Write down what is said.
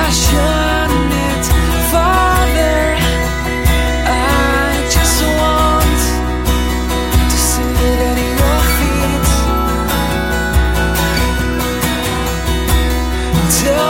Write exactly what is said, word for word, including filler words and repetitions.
passionate Father, I just want to sit at your feet. Tell